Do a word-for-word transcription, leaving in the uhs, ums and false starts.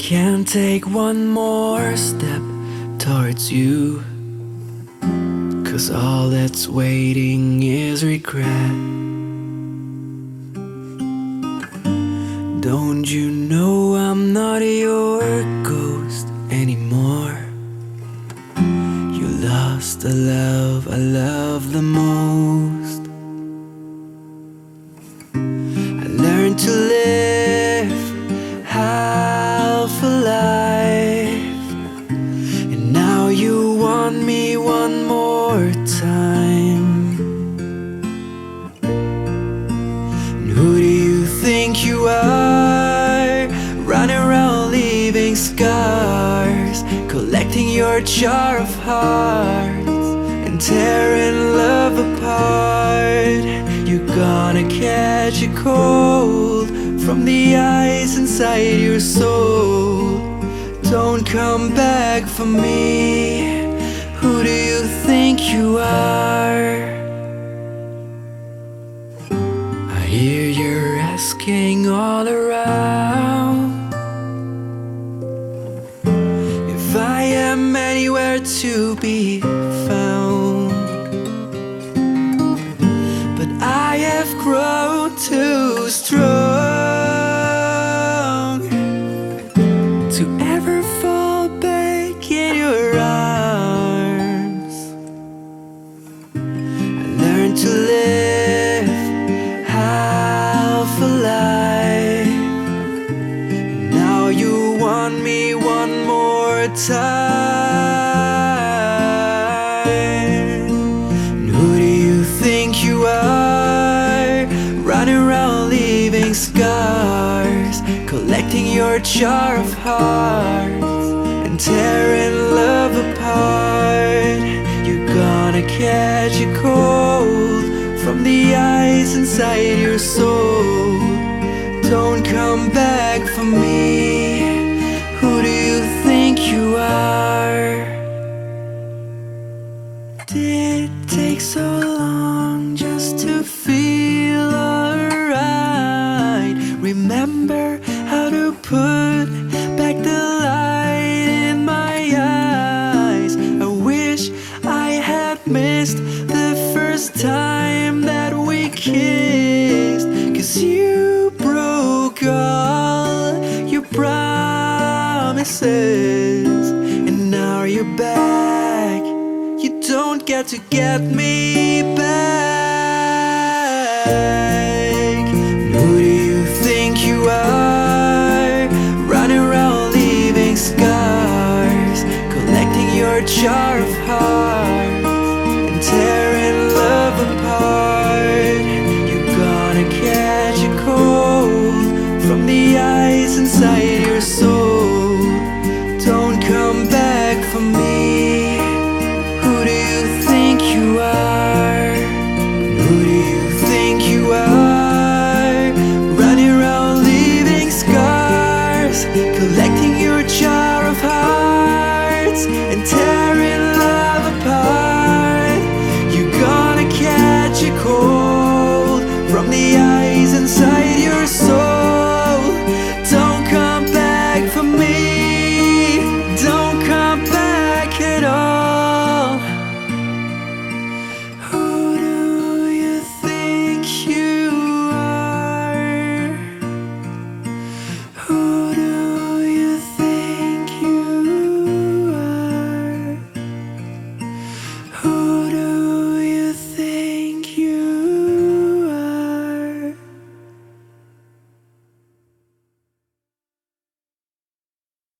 can't take one more step towards you, 'cause all that's waiting is regret. Don't you know I'm not your ghost anymore? You lost the love I love the most. I learned to live half a life, and now you want me one more time. And who do you think you are, running around leaving scars, collecting your jar of hearts and tearing love apart? You're gonna catch a cold from the ice inside your soul. Don't come back for me. Who do you think you are? I hear you're asking all around if I am anywhere to be found, but I have grown too strong to ever fall back in your arms. I learned to live half a life, now you want me one more time. And who do you think you are, running around leaving scars, collecting your jar of hearts and tearing love apart? You're gonna catch a cold from the ice inside your soul. Don't come back for me. Who do you think you are? Did it take so long just to feel alright? Remember how to put back the light in my eyes. I wish I had missed the first time that we kissed, 'cause you broke all your promises, and now you're back. You don't get to get me back.